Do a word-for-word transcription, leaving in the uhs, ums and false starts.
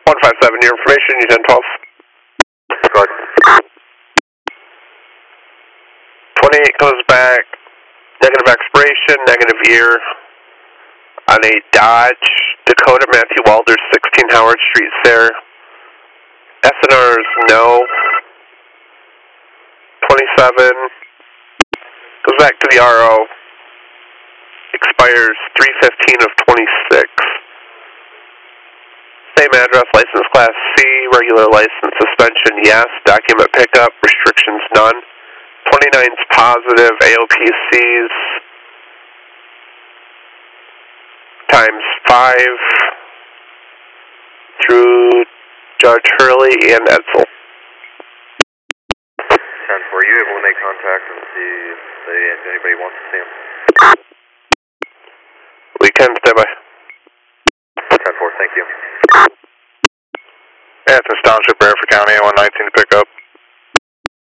one five seven, your information, you ten twelve. Correct. twenty-eight goes back, negative expiration, negative year, on a Dodge Dakota Matthew Walters, sixteen Howard Street, there. S N R is no. twenty-seven goes back to the R O. Expires three fifteen of twenty-six. Same address, license class C, regular license, suspension yes, document pickup, restrictions none. twenty-nine's positive, A O P Cs times five through Judge Hurley and Edsel. ten four, are you able to make contact and see if, they, if anybody wants to see him? We can, stand by. ten four, thank you. Athens Township, Barefoot County, one nineteen to pick up.